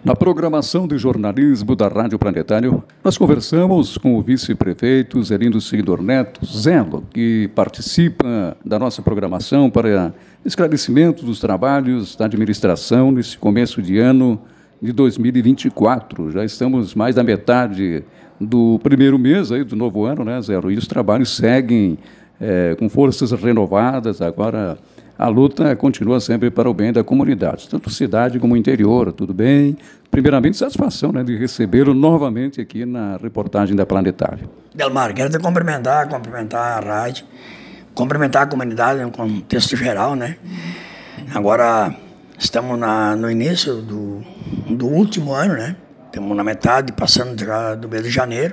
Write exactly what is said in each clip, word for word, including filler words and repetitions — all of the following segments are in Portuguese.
Na programação de jornalismo da Rádio Planetário, nós conversamos com o vice-prefeito Zelindo Seguidor Neto, Zelo, que participa da nossa programação para esclarecimento dos trabalhos da administração nesse começo de ano de dois mil e vinte e quatro. Já estamos mais da metade do primeiro mês aí do novo ano, né, Zelo? E os trabalhos seguem é, com forças renovadas. Agora a luta continua sempre para o bem da comunidade, tanto cidade como interior, tudo bem? Primeiramente, satisfação, né, de recebê-lo novamente aqui na reportagem da Planetário. Delmar, quero te cumprimentar, cumprimentar a rádio, cumprimentar a comunidade no contexto geral, né? Agora estamos na, no início do, do último ano, né? Estamos na metade, passando já do mês de janeiro,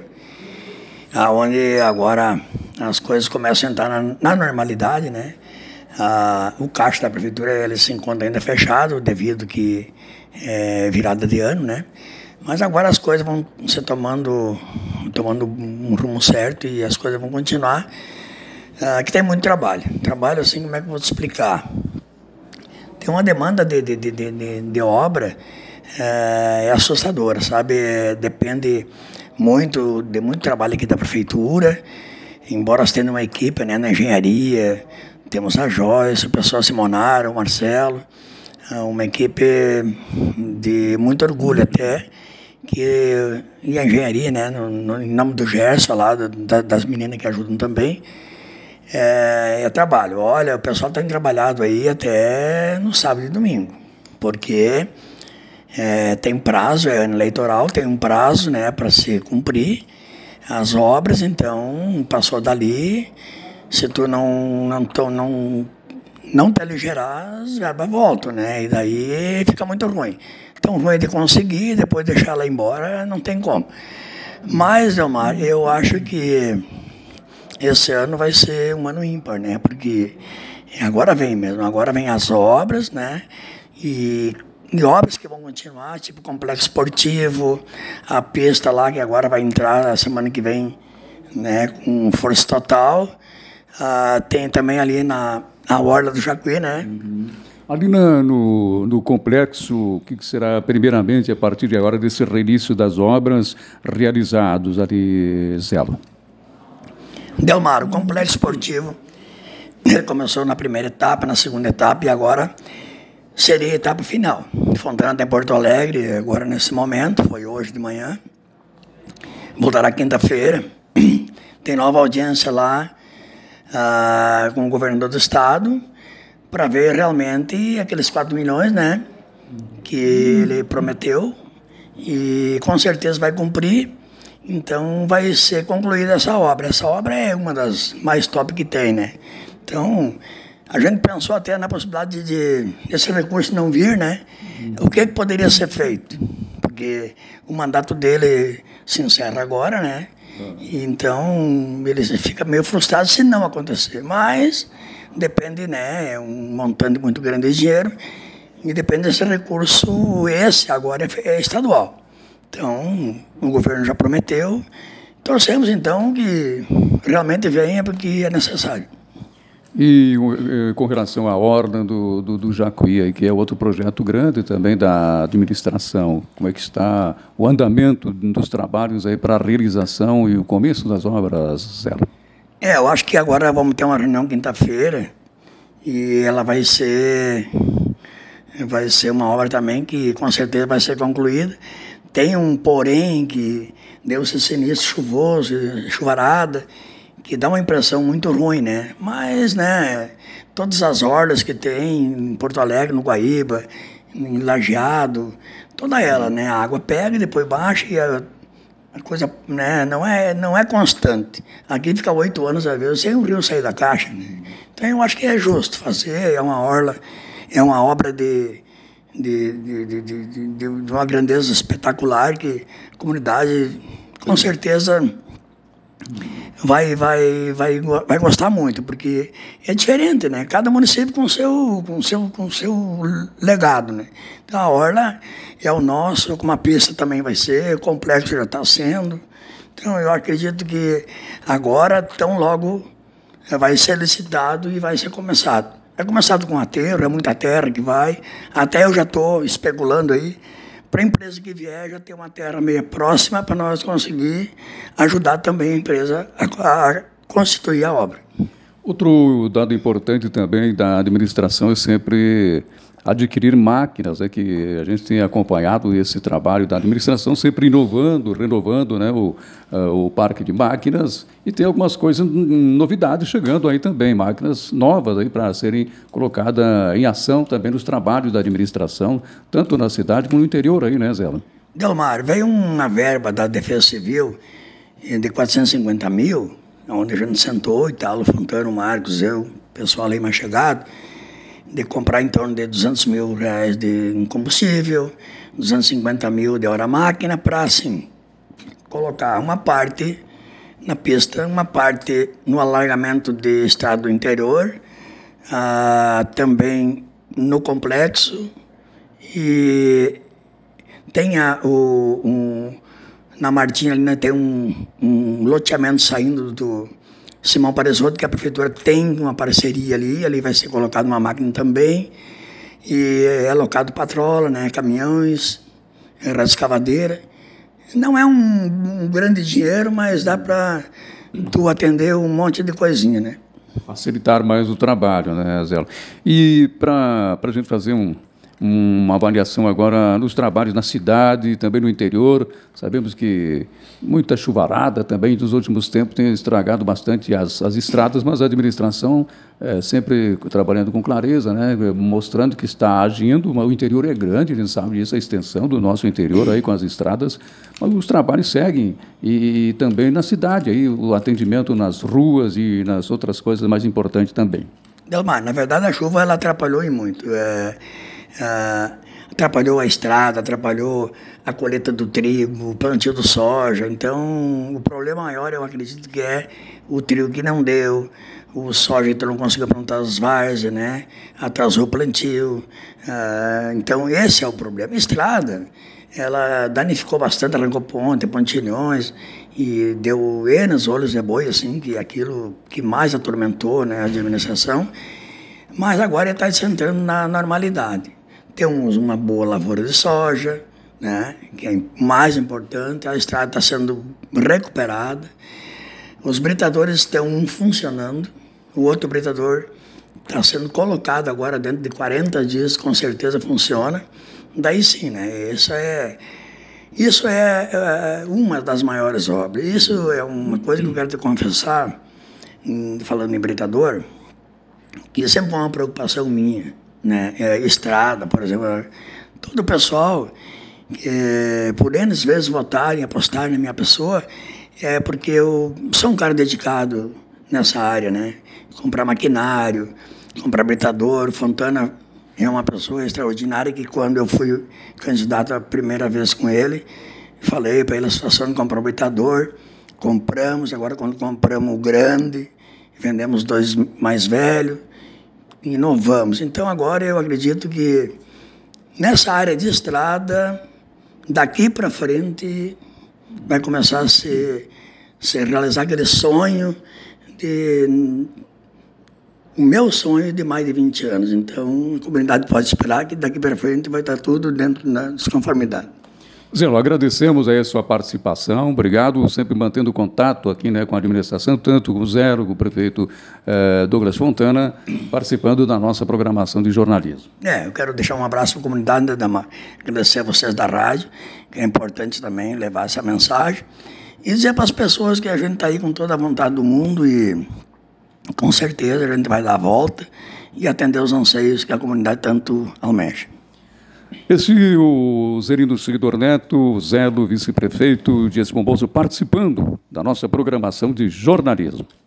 onde agora as coisas começam a entrar na, na normalidade, né? Ah, o caixa da prefeitura ele se encontra ainda fechado devido que é virada de ano, né? Mas agora as coisas vão se tomando, tomando um rumo certo e as coisas vão continuar. Ah, que tem muito trabalho. Trabalho assim, como é que eu vou te explicar? Tem uma demanda de, de, de, de, de obra é, é assustadora, sabe? É, depende muito de muito trabalho aqui da prefeitura, embora tenha uma equipe, né, na engenharia. Temos a Joyce, o pessoal Simonaro, o Marcelo, uma equipe de muito orgulho até, que, e a engenharia, né, no, no, em nome do Gerson, lá, da, das meninas que ajudam também, é, é trabalho. Olha, o pessoal tem trabalhado aí até no sábado e domingo, porque é, tem prazo, é ano eleitoral, tem um prazo, né, para se cumprir as obras, então passou dali. Se tu não, não, não, não te aligerar, as verbas voltam, né? E daí fica muito ruim. Então, ruim de conseguir, depois deixar ela embora, não tem como. Mas, Delmar, eu acho que esse ano vai ser um ano ímpar, né? Porque agora vem mesmo, agora vem as obras, né? E, e obras que vão continuar, tipo o complexo esportivo, a pista lá, que agora vai entrar a semana que vem, né? Com força total. Ah, tem também ali na, na Orla do Jacuí, né? Uhum. Ali na, no, no complexo, o que será primeiramente, a partir de agora, desse reinício das obras realizados ali, Zelo? Delmar, o complexo esportivo, ele começou na primeira etapa, na segunda etapa, e agora seria a etapa final. Fontana tem Porto Alegre, agora nesse momento, foi hoje de manhã, voltará quinta-feira, tem nova audiência lá, Ah, com o governador do estado, para ver realmente aqueles quatro milhões, né, que ele prometeu, e com certeza vai cumprir. Então vai ser concluída essa obra. Essa obra é uma das mais top que tem, né? Então a gente pensou até na possibilidade de esse recurso não vir, né? O que, que poderia ser feito? Porque o mandato dele se encerra agora, né? Então ele fica meio frustrado se não acontecer, mas depende, né, é um montante muito grande de dinheiro e depende desse recurso. Esse agora é estadual, então o governo já prometeu. Torcemos então que realmente venha, porque é necessário. E com relação à Orla do, do, do Jacuí, que é outro projeto grande também da administração, como é que está o andamento dos trabalhos aí para a realização e o começo das obras, Zelo? É, eu acho que agora vamos ter uma reunião quinta-feira e ela vai ser, vai ser uma obra também que com certeza vai ser concluída. Tem um porém que deu-se esse início chuvoso, chuvarada, que dá uma impressão muito ruim, né? Mas, né, todas as orlas que tem em Porto Alegre, no Guaíba, em Lajeado, toda ela, né? A água pega e depois baixa e a, a coisa, né, não é, não é constante. Aqui fica oito anos a vezes sem o rio sair da caixa, né? Então eu acho que é justo fazer, é uma orla, é uma obra de, de, de, de, de, de, de uma grandeza espetacular que a comunidade, com certeza, vai, vai, vai, vai gostar muito, porque é diferente, né? Cada município com seu, com seu, com seu legado, né? Então a Orla é o nosso, como a pista também vai ser, o complexo já está sendo. Então eu acredito que agora, tão logo, vai ser licitado e vai ser começado. É começado com aterro, é muita terra que vai. Até eu já estou especulando aí para a empresa que vier já ter uma terra meio próxima para nós conseguir ajudar também a empresa a, a constituir a obra. Outro dado importante também da administração é sempre adquirir máquinas, é que a gente tem acompanhado esse trabalho da administração, sempre inovando, renovando, né, o, uh, o parque de máquinas, e tem algumas coisas, novidades chegando aí também, máquinas novas aí para serem colocadas em ação também nos trabalhos da administração, tanto na cidade como no interior aí, né, Zela? Delmar, veio uma verba da Defesa Civil de quatrocentos e cinquenta mil, onde a gente sentou, Italo, Fontana, Marcos, eu, pessoal aí mais chegado, de comprar em torno de duzentos mil reais de combustível, duzentos e cinquenta mil de hora-máquina, para, assim, colocar uma parte na pista, uma parte no alargamento de estrada do interior, ah, também no complexo, e tem a, o, um, na Martinha ali, né, tem um, um loteamento saindo do Simão Paresoto, que a prefeitura tem uma parceria ali, ali vai ser colocada uma máquina também, e é alocado patrola, né, caminhões, escavadeira. Não é um, um grande dinheiro, mas dá para tu atender um monte de coisinha, né? Facilitar mais o trabalho, né, Zelo? E para a gente fazer um, uma avaliação agora nos trabalhos na cidade e também no interior, sabemos que muita chuvarada também nos últimos tempos tem estragado bastante as, as estradas, mas a administração é, sempre trabalhando com clareza, né, mostrando que está agindo. O interior é grande, a gente sabe disso, a extensão do nosso interior aí com as estradas, mas os trabalhos seguem, e, e também na cidade, aí, o atendimento nas ruas e nas outras coisas mais importantes também. Delmar, na verdade a chuva ela atrapalhou e muito. É... Uh, atrapalhou a estrada, atrapalhou a colheita do trigo, o plantio do soja. Então, o problema maior, eu acredito que é o trigo que não deu, o soja então não conseguiu plantar as várzeas, né? Atrasou o plantio. Uh, então, esse é o problema. A estrada, ela danificou bastante, arrancou ponte, pontilhões, e deu N olhos de boi, assim, que é aquilo que mais atormentou, né, a administração. Mas agora ele está se entrando na normalidade. Temos uma boa lavoura de soja, né, que é mais importante, a estrada está sendo recuperada, os britadores estão funcionando, o outro britador está sendo colocado agora dentro de quarenta dias, com certeza funciona. Daí sim, né, isso é, isso é, é uma das maiores obras. Isso é uma coisa que eu quero te confessar, falando em britador, que sempre foi uma preocupação minha, né? É, estrada, por exemplo, todo o pessoal, é, por N vezes votarem, apostarem na minha pessoa, é porque eu sou um cara dedicado nessa área, né? Comprar maquinário, comprar britador. Fontana é uma pessoa extraordinária que, quando eu fui candidato a primeira vez com ele, falei para ele a situação de comprar um britador, compramos. Agora, quando compramos o grande, vendemos dois mais velhos, inovamos. Então, agora eu acredito que nessa área de estrada, daqui para frente, vai começar a se, se realizar aquele sonho, de, o meu sonho de mais de vinte anos. Então, a comunidade pode esperar que daqui para frente vai estar tudo dentro das conformidades. Zelo, agradecemos aí a sua participação, obrigado, sempre mantendo contato aqui, né, com a administração, tanto com o Zelo, com o prefeito eh, Douglas Fontana, participando da nossa programação de jornalismo. É, eu quero deixar um abraço para a comunidade, né, agradecer a vocês da rádio, que é importante também levar essa mensagem, e dizer para as pessoas que a gente está aí com toda a vontade do mundo, e com certeza a gente vai dar a volta e atender os anseios que a comunidade tanto almeja. Esse é o Zerino Seguidor Neto, Zelo, vice-prefeito de Espombósio, participando da nossa programação de jornalismo.